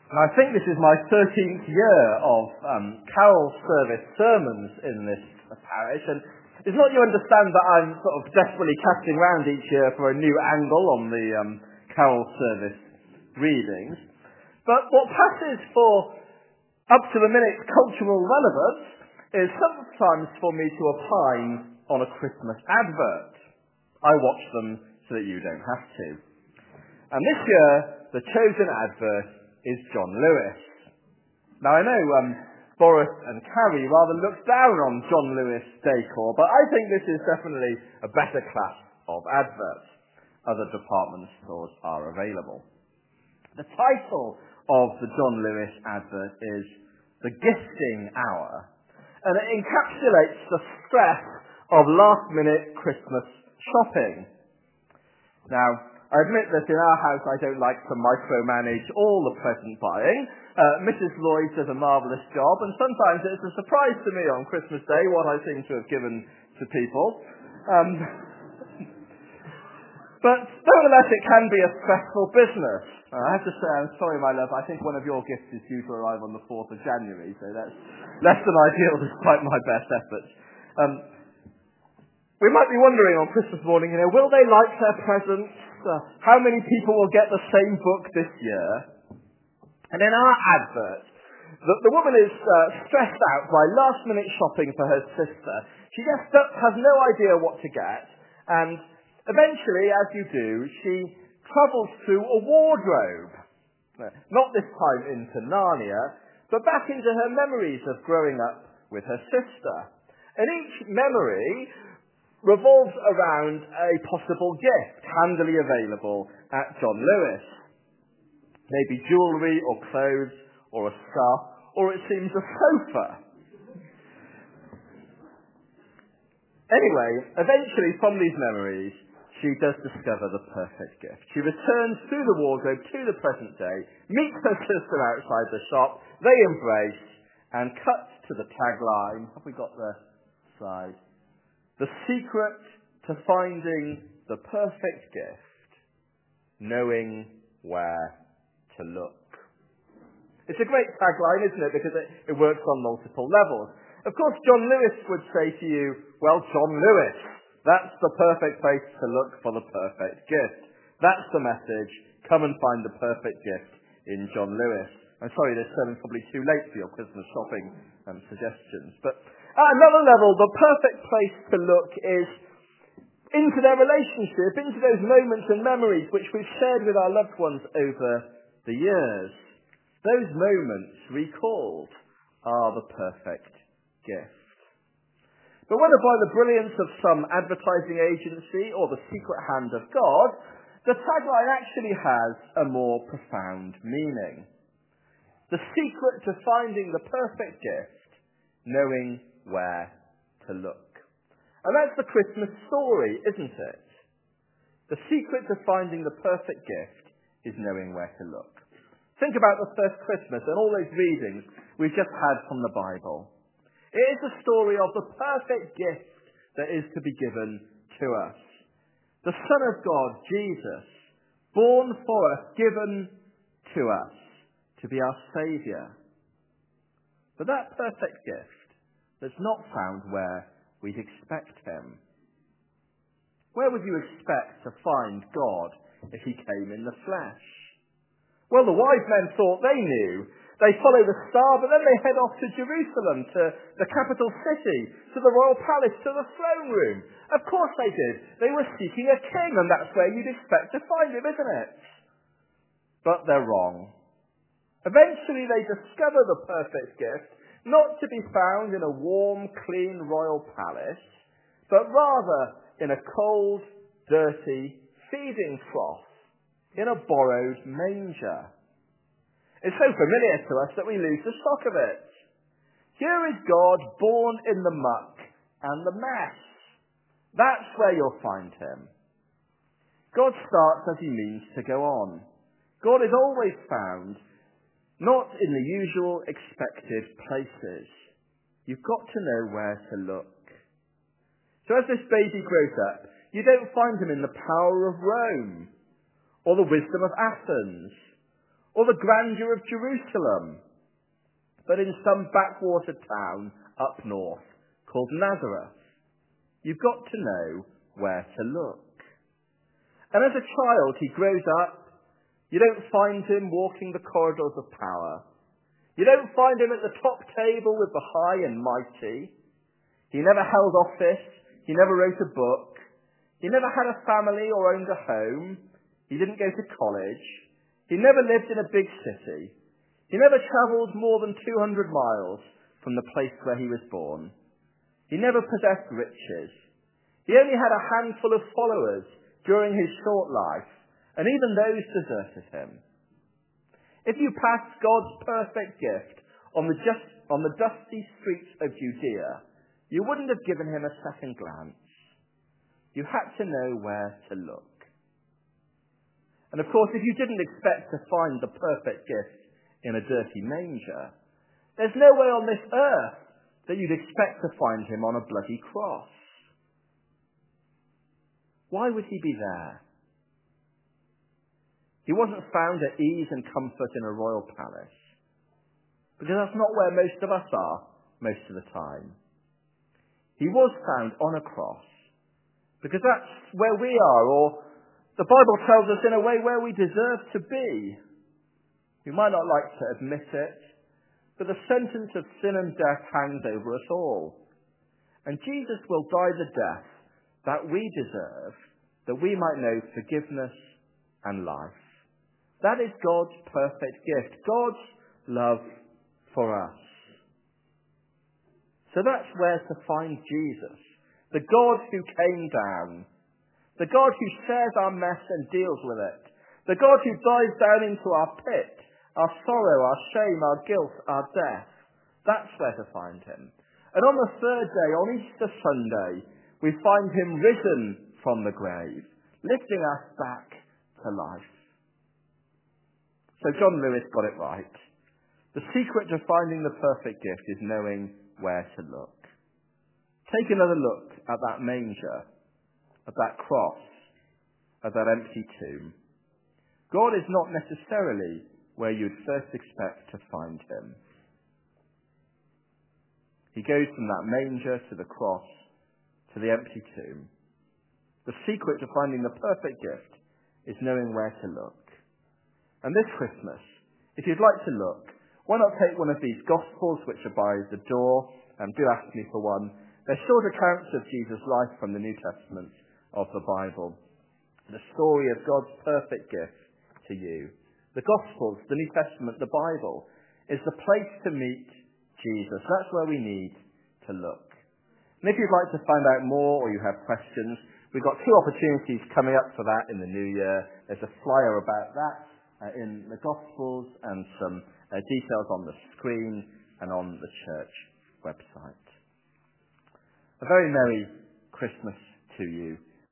And I think this is my 13th year of carol service sermons in this parish, and it's not you understand that I'm sort of desperately casting around each year for a new angle on the carol service readings. But what passes for up-to-the-minute cultural relevance is sometimes for me to opine on a Christmas advert. I watch them so that you don't have to. And this year, the chosen advert is John Lewis. Now I know Boris and Carrie rather look down on John Lewis decor, but I think this is definitely a better class of adverts. Other department stores are available. The title of the John Lewis advert is The Gifting Hour, and it encapsulates the stress of last-minute Christmas shopping. Now, I admit that in our house I don't like to micromanage all the present buying. Mrs. Lloyd does a marvellous job, and sometimes it's a surprise to me on Christmas Day what I seem to have given to people. But nevertheless, it can be a stressful business. I have to say, I'm sorry, my love, I think one of your gifts is due to arrive on the 4th of January, so that's less than ideal despite my best efforts. We might be wondering on Christmas morning, will they like their presents? How many people will get the same book this year? And in our advert, the woman is stressed out by last-minute shopping for her sister. She just has no idea what to get, and eventually, as you do, she travels through a wardrobe. Not this time into Narnia, but back into her memories of growing up with her sister. And each memory revolves around a possible gift handily available at John Lewis. Maybe jewellery or clothes or a scarf, or it seems a sofa. Anyway, eventually from these memories, she does discover the perfect gift. She returns through the wardrobe to the present day, meets her sister outside the shop, they embrace, and cut to the tagline. Have we got the slide? The secret to finding the perfect gift, knowing where to look. It's a great tagline, isn't it? Because it works on multiple levels. Of course, John Lewis would say to you, well, John Lewis, that's the perfect place to look for the perfect gift. That's the message. Come and find the perfect gift in John Lewis. I'm sorry, this sermon's probably too late for your Christmas shopping suggestions. But at another level, the perfect place to look is into their relationship, into those moments and memories which we've shared with our loved ones over the years. Those moments recalled are the perfect gift. But whether by the brilliance of some advertising agency or the secret hand of God, the tagline actually has a more profound meaning. The secret to finding the perfect gift, knowing where to look. And that's the Christmas story, isn't it? The secret to finding the perfect gift is knowing where to look. Think about the first Christmas and all those readings we've just had from the Bible. It is the story of the perfect gift that is to be given to us. The Son of God, Jesus, born for us, given to us to be our Saviour. But that perfect gift that's not found where we'd expect him. Where would you expect to find God if he came in the flesh? Well, the wise men thought they knew. They follow the star, but then they head off to Jerusalem, to the capital city, to the royal palace, to the throne room. Of course they did. They were seeking a king, and that's where you'd expect to find him, isn't it? But they're wrong. Eventually they discover the perfect gift, not to be found in a warm, clean royal palace, but rather in a cold, dirty feeding trough, in a borrowed manger. It's so familiar to us that we lose the shock of it. Here is God born in the muck and the mess. That's where you'll find him. God starts as he means to go on. God is always found not in the usual expected places. You've got to know where to look. So as this baby grows up, you don't find him in the power of Rome, or the wisdom of Athens, or the grandeur of Jerusalem, but in some backwater town up north called Nazareth. You've got to know where to look. And as a child, he grows up. You don't find him walking the corridors of power. You don't find him at the top table with the high and mighty. He never held office. He never wrote a book. He never had a family or owned a home. He didn't go to college. He never lived in a big city. He never travelled more than 200 miles from the place where he was born. He never possessed riches. He only had a handful of followers during his short life, and even those deserted him. If you passed God's perfect gift on the dusty streets of Judea, you wouldn't have given him a second glance. You had to know where to look. And of course, if you didn't expect to find the perfect gift in a dirty manger, there's no way on this earth that you'd expect to find him on a bloody cross. Why would he be there? He wasn't found at ease and comfort in a royal palace, because that's not where most of us are most of the time. He was found on a cross, because that's where we are, or the Bible tells us in a way where we deserve to be. We might not like to admit it, but the sentence of sin and death hangs over us all. And Jesus will die the death that we deserve, that we might know forgiveness and life. That is God's perfect gift, God's love for us. So that's where to find Jesus, the God who came down, the God who shares our mess and deals with it, the God who dives down into our pit, our sorrow, our shame, our guilt, our death. That's where to find him. And on the third day, on Easter Sunday, we find him risen from the grave, lifting us back to life. So John Lewis got it right. The secret to finding the perfect gift is knowing where to look. Take another look at that manger, at that cross, at that empty tomb. God is not necessarily where you'd first expect to find him. He goes from that manger to the cross to the empty tomb. The secret to finding the perfect gift is knowing where to look. And this Christmas, if you'd like to look, why not take one of these Gospels which are by the door, and do ask me for one. They're short accounts of Jesus' life from the New Testament of the Bible. The story of God's perfect gift to you. The Gospels, the New Testament, the Bible, is the place to meet Jesus. That's where we need to look. And if you'd like to find out more or you have questions, we've got 2 opportunities coming up for that in the new year. There's a flyer about that in the Gospels and some details on the screen and on the church website. A very Merry Christmas to you.